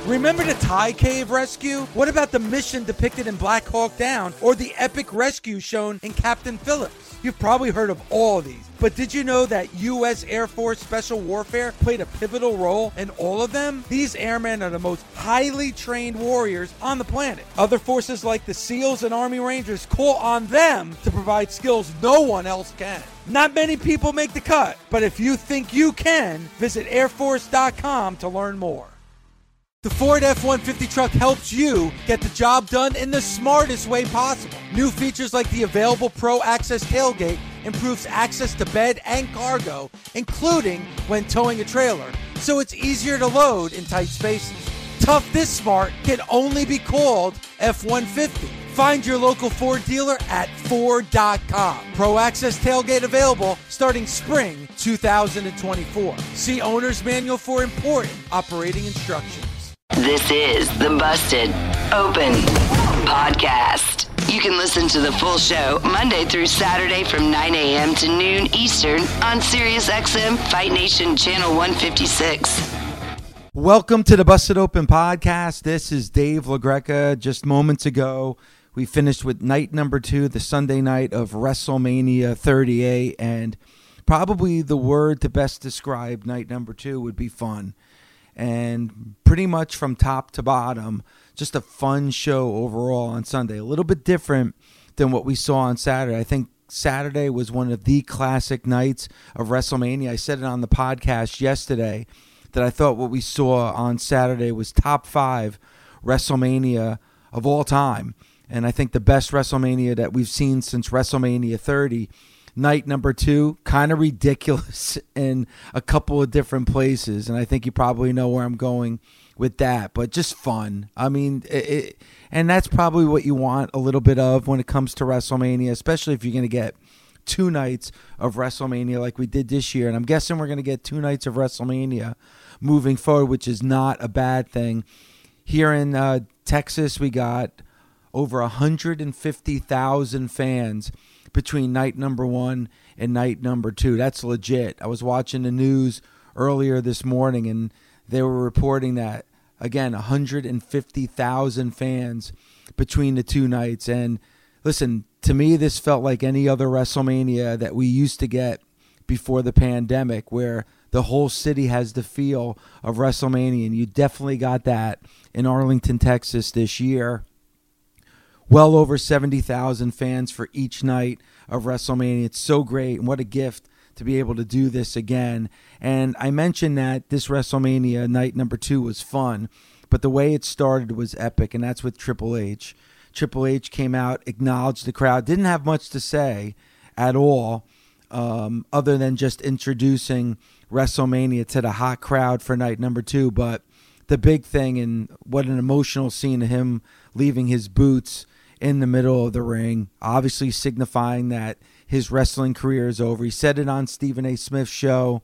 Remember the Thai cave rescue? What about the mission depicted in Black Hawk Down or the epic rescue shown in Captain Phillips? You've probably heard of all of these, but did you know that U.S. Air Force Special Warfare played a pivotal role in all of them? These airmen are the most highly trained warriors on the planet. Other forces like the SEALs and Army Rangers call on them to provide skills no one else can. Not many people make the cut, but if you think you can, visit airforce.com to learn more. The Ford F-150 truck helps you get the job done in the smartest way possible. New features like the available Pro Access tailgate improves access to bed and cargo, including when towing a trailer, so it's easier to load in tight spaces. Tough this smart can only be called F-150. Find your local Ford dealer at Ford.com. Pro Access tailgate available starting spring 2024. See Owner's Manual for important operating instructions. This is the Busted Open Podcast. You can listen to the full show Monday through Saturday from 9 a.m. to noon Eastern on SiriusXM Fight Nation Channel 156. Welcome to the Busted Open Podcast. This is Dave LaGreca. Just moments ago, we finished with night number 2, the Sunday night of WrestleMania 38, and probably the word to best describe night number 2 would be fun. And pretty much from top to bottom, just a fun show overall on Sunday. A little bit different than what we saw on Saturday. I think Saturday was one of the classic nights of WrestleMania. I said it on the podcast yesterday that I thought what we saw on Saturday was top 5 WrestleMania of all time. And I think the best WrestleMania that we've seen since WrestleMania 30. Night number 2, kind of ridiculous in a couple of different places. And I think you probably know where I'm going with that, but just fun. I mean, and that's probably what you want a little bit of when it comes to WrestleMania, especially if you're going to get 2 nights of WrestleMania like we did this year. And I'm guessing we're going to get 2 nights of WrestleMania moving forward, which is not a bad thing. Here in Texas, we got over 150,000 fans between night number 1 and night number 2. That's legit. I was watching the news earlier this morning, and they were reporting that, again, 150,000 fans between the 2 nights. And listen, to me, this felt like any other WrestleMania that we used to get before the pandemic, where the whole city has the feel of WrestleMania, and you definitely got that in Arlington, Texas this year. Well over 70,000 fans for each night of WrestleMania. It's so great, and what a gift to be able to do this again. And I mentioned that this WrestleMania night number 2 was fun, but the way it started was epic, and that's with Triple H. Triple H came out, acknowledged the crowd, didn't have much to say at all, other than just introducing WrestleMania to the hot crowd for night number 2. But the big thing, and what an emotional scene of him leaving his boots in the middle of the ring, obviously signifying that his wrestling career is over. He said it on Stephen A. Smith's show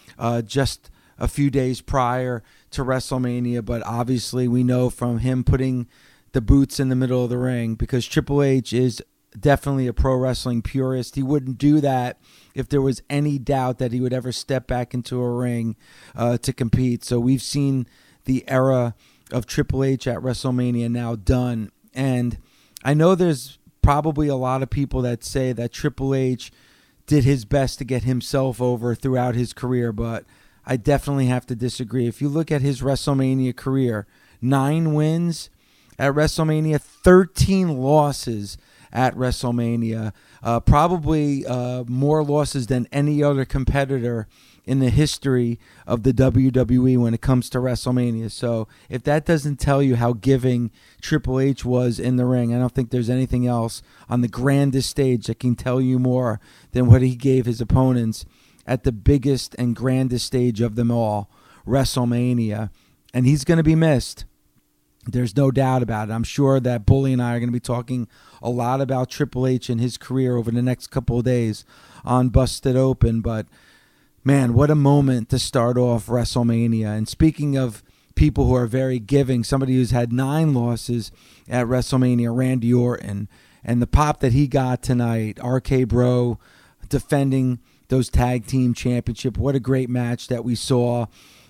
just a few days prior to WrestleMania, but obviously we know from him putting the boots in the middle of the ring, because Triple H is definitely a pro wrestling purist. He wouldn't do that if there was any doubt that he would ever step back into a ring to compete. So we've seen the era of Triple H at WrestleMania now done. And I know there's probably a lot of people that say that Triple H did his best to get himself over throughout his career, but I definitely have to disagree. If you look at his WrestleMania career, 9 wins at WrestleMania, 13 losses at WrestleMania, probably more losses than any other competitor in the history of the WWE when it comes to WrestleMania. So if that doesn't tell you how giving Triple H was in the ring, I don't think there's anything else on the grandest stage that can tell you more than what he gave his opponents at the biggest and grandest stage of them all, WrestleMania. And he's going to be missed. There's no doubt about it. I'm sure that Bully and I are going to be talking a lot about Triple H and his career over the next couple of days on Busted Open. But man, what a moment to start off WrestleMania. And speaking of people who are very giving, somebody who's had 9 losses at WrestleMania, Randy Orton, and the pop that he got tonight, RK Bro defending those tag team championship. What a great match that we saw.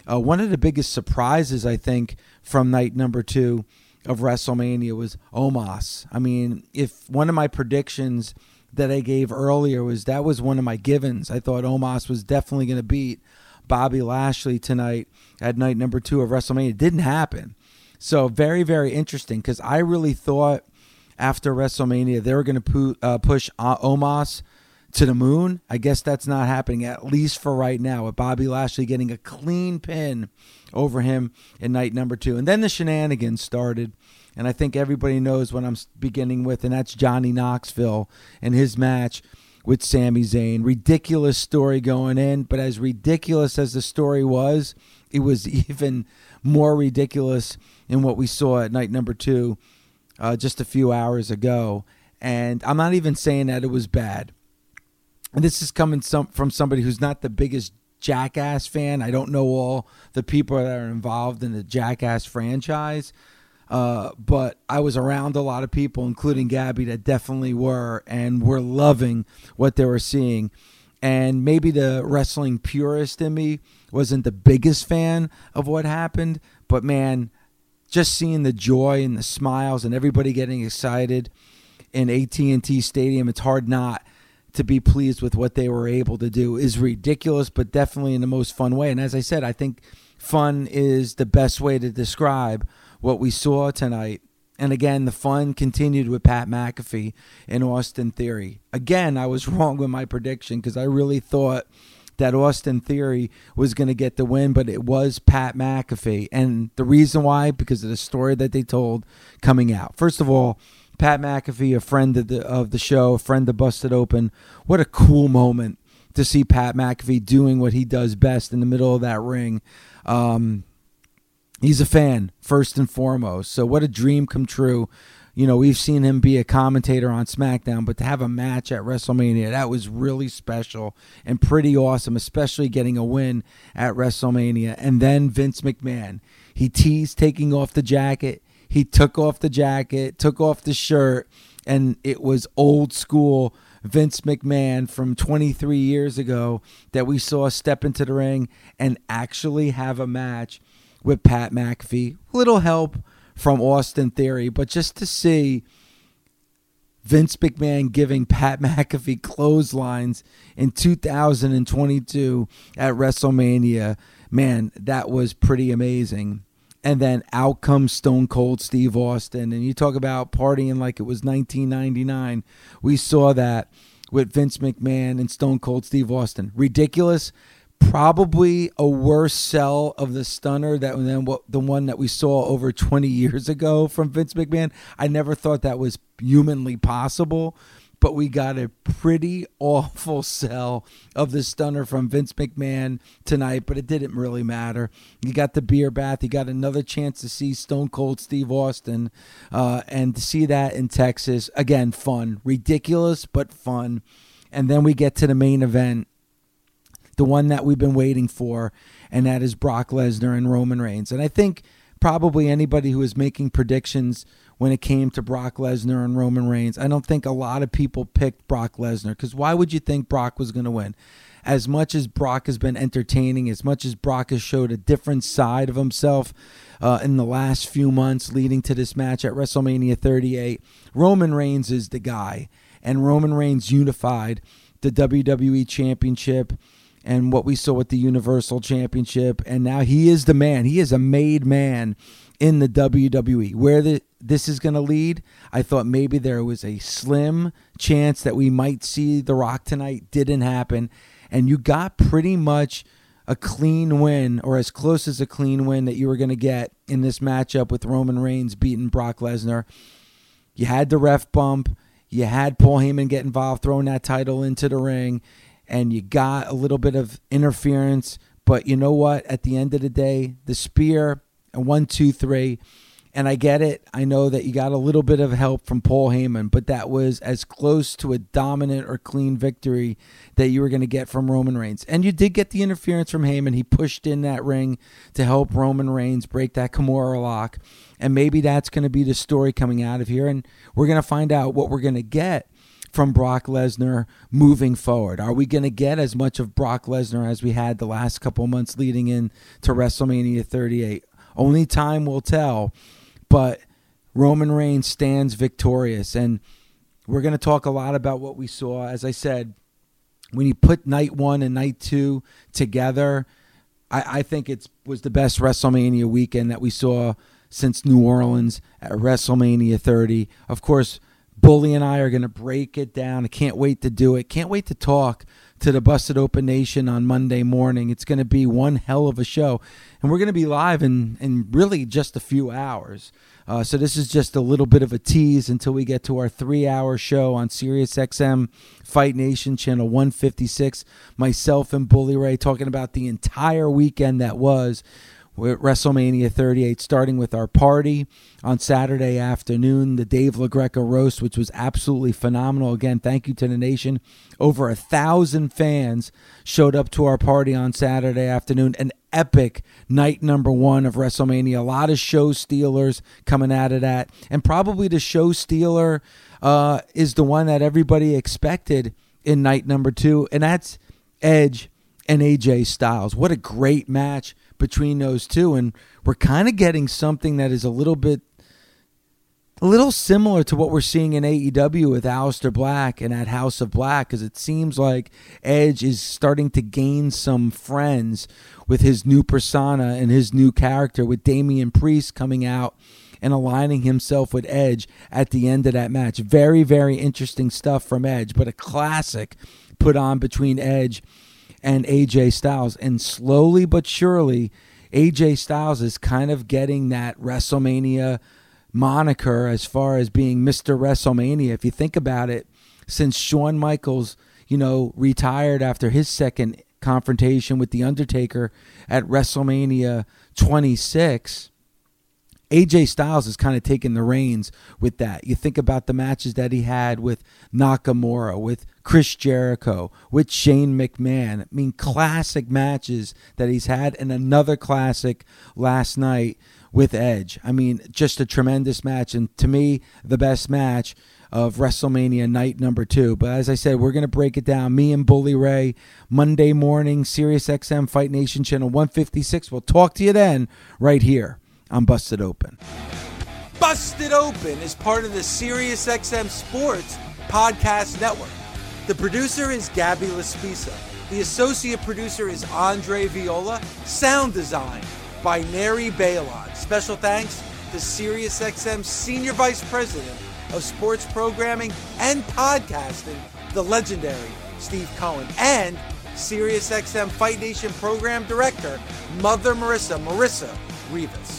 One of the biggest surprises, I think, from night number 2 of WrestleMania was Omos. I mean, if one of my predictions that I gave earlier that was one of my givens, I thought Omos was definitely going to beat Bobby Lashley tonight at night number 2 of WrestleMania. It didn't happen. So very, very interesting, because I really thought after WrestleMania they were going to push Omos to the moon. I guess that's not happening, at least for right now, with Bobby Lashley getting a clean pin over him in night number 2. And then the shenanigans started, and I think everybody knows what I'm beginning with, and that's Johnny Knoxville and his match with Sami Zayn. Ridiculous story going in, but as ridiculous as the story was, it was even more ridiculous in what we saw at night number 2 just a few hours ago. And I'm not even saying that it was bad. And this is coming from somebody who's not the biggest Jackass fan. I don't know all the people that are involved in the Jackass franchise, but I was around a lot of people, including Gabby, that definitely were, and were loving what they were seeing. And maybe the wrestling purist in me wasn't the biggest fan of what happened, but man, just seeing the joy and the smiles and everybody getting excited in AT&T Stadium, it's hard not to be pleased with what they were able to do. Is ridiculous, but definitely in the most fun way. And as I said, I think fun is the best way to describe what we saw tonight. And again, the fun continued with Pat McAfee and Austin Theory. Again, I was wrong with my prediction, because I really thought that Austin Theory was going to get the win, but it was Pat McAfee. And the reason why, because of the story that they told coming out. First of all, Pat McAfee, a friend of the show, a friend of Busted Open. What a cool moment to see Pat McAfee doing what he does best in the middle of that ring. He's a fan, first and foremost. So what a dream come true. You know, we've seen him be a commentator on SmackDown, but to have a match at WrestleMania, that was really special and pretty awesome, especially getting a win at WrestleMania. And then Vince McMahon, he teased taking off the jacket. He took off the jacket, took off the shirt, and it was old school Vince McMahon from 23 years ago that we saw step into the ring and actually have a match with Pat McAfee. Little help from Austin Theory, but just to see Vince McMahon giving Pat McAfee clotheslines in 2022 at WrestleMania, man, that was pretty amazing. And then out comes Stone Cold Steve Austin. And you talk about partying like it was 1999. We saw that with Vince McMahon and Stone Cold Steve Austin. Ridiculous. Probably a worse sell of the stunner than the one that we saw over 20 years ago from Vince McMahon. I never thought that was humanly possible. But we got a pretty awful sell of the stunner from Vince McMahon tonight, but it didn't really matter. You got the beer bath. You got another chance to see Stone Cold Steve Austin, and to see that in Texas. Again, fun. Ridiculous, but fun. And then we get to the main event, the one that we've been waiting for, and that is Brock Lesnar and Roman Reigns. And I think probably anybody who is making predictions when it came to Brock Lesnar and Roman Reigns, I don't think a lot of people picked Brock Lesnar, because why would you think Brock was going to win? As much as Brock has been entertaining, as much as Brock has showed a different side of himself in the last few months leading to this match at WrestleMania 38, Roman Reigns is the guy. And Roman Reigns unified the WWE Championship and what we saw with the Universal Championship, and now he is the man. He is a made man in the WWE. Where this is going to lead, I thought maybe there was a slim chance that we might see The Rock tonight. Didn't happen. And you got pretty much a clean win, or as close as a clean win that you were going to get in this matchup with Roman Reigns beating Brock Lesnar. You had the ref bump. You had Paul Heyman get involved, throwing that title into the ring. And you got a little bit of interference. But you know what? At the end of the day, the spear, a 1, 2, 3. And I get it. I know that you got a little bit of help from Paul Heyman, but that was as close to a dominant or clean victory that you were going to get from Roman Reigns. And you did get the interference from Heyman. He pushed in that ring to help Roman Reigns break that Kimura lock. And maybe that's going to be the story coming out of here. And we're going to find out what we're going to get from Brock Lesnar moving forward? Are we going to get as much of Brock Lesnar as we had the last couple months leading in to WrestleMania 38? Only time will tell, but Roman Reigns stands victorious, and we're going to talk a lot about what we saw. As I said, when you put night 1 and night 2 together, I think it was the best WrestleMania weekend that we saw since New Orleans at WrestleMania 30. Of course, Bully and I are going to break it down. I can't wait to do it. Can't wait to talk to the Busted Open Nation on Monday morning. It's going to be one hell of a show. And we're going to be live in really just a few hours. So this is just a little bit of a tease until we get to our 3-hour show on SiriusXM Fight Nation channel 156. Myself and Bully Ray talking about the entire weekend that was with WrestleMania 38, starting with our party on Saturday afternoon, the Dave LaGreca roast, which was absolutely phenomenal. Again, thank you to the nation. Over 1,000 fans showed up to our party on Saturday afternoon. An epic night number 1 of WrestleMania. A lot of show stealers coming out of that. And probably the show stealer is the one that everybody expected in night number 2, and that's Edge and AJ Styles. What a great match between those two, and we're kind of getting something that is a little similar to what we're seeing in AEW with Aleister Black and at House of Black, because it seems like Edge is starting to gain some friends with his new persona and his new character, with Damian Priest coming out and aligning himself with Edge at the end of that match. Very, very interesting stuff from Edge, but a classic put on between Edge and AJ Styles. And slowly but surely, AJ Styles is kind of getting that WrestleMania moniker as far as being Mr. WrestleMania. If you think about it, since Shawn Michaels, retired after his second confrontation with The Undertaker at WrestleMania 26, AJ Styles has kind of taken the reins with that. You think about the matches that he had with Nakamura, with Chris Jericho, with Shane McMahon. I mean, classic matches that he's had, and another classic last night with Edge. I mean, just a tremendous match, and to me, the best match of WrestleMania night number 2. But as I said, we're going to break it down. Me and Bully Ray, Monday morning, SiriusXM Fight Nation channel 156. We'll talk to you then right here on Busted Open. Busted Open is part of the SiriusXM Sports Podcast Network. The producer is Gabby Laspisa. The associate producer is Andre Viola. Sound design by Neri Bailon. Special thanks to SiriusXM Senior Vice President of Sports Programming and Podcasting, the legendary Steve Cohen, and SiriusXM Fight Nation Program Director, Mother Marissa Rivas.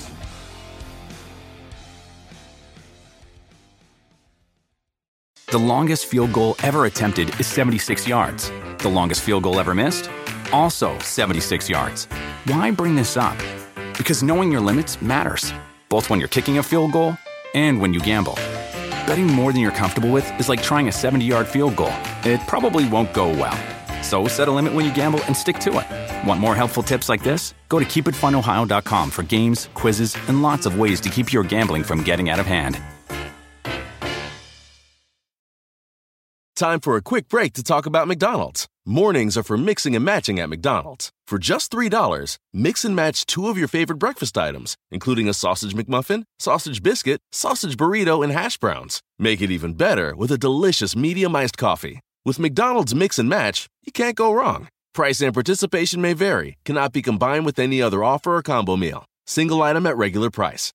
The longest field goal ever attempted is 76 yards. The longest field goal ever missed? Also 76 yards. Why bring this up? Because knowing your limits matters, both when you're kicking a field goal and when you gamble. Betting more than you're comfortable with is like trying a 70-yard field goal. It probably won't go well. So set a limit when you gamble and stick to it. Want more helpful tips like this? Go to keepitfunohio.com for games, quizzes, and lots of ways to keep your gambling from getting out of hand. Time for a quick break to talk about McDonald's. Mornings are for mixing and matching at McDonald's. For just $3, mix and match 2 of your favorite breakfast items, including a sausage McMuffin, sausage biscuit, sausage burrito, and hash browns. Make it even better with a delicious medium iced coffee. With McDonald's Mix and Match, you can't go wrong. Price and participation may vary, cannot be combined with any other offer or combo meal. Single item at regular price.